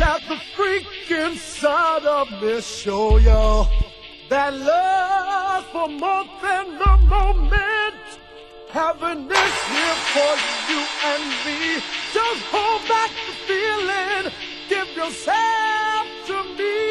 Let the freak inside of me show you that love for more than a moment. Having this here for you and me. Just hold back the feeling. Give yourself to me.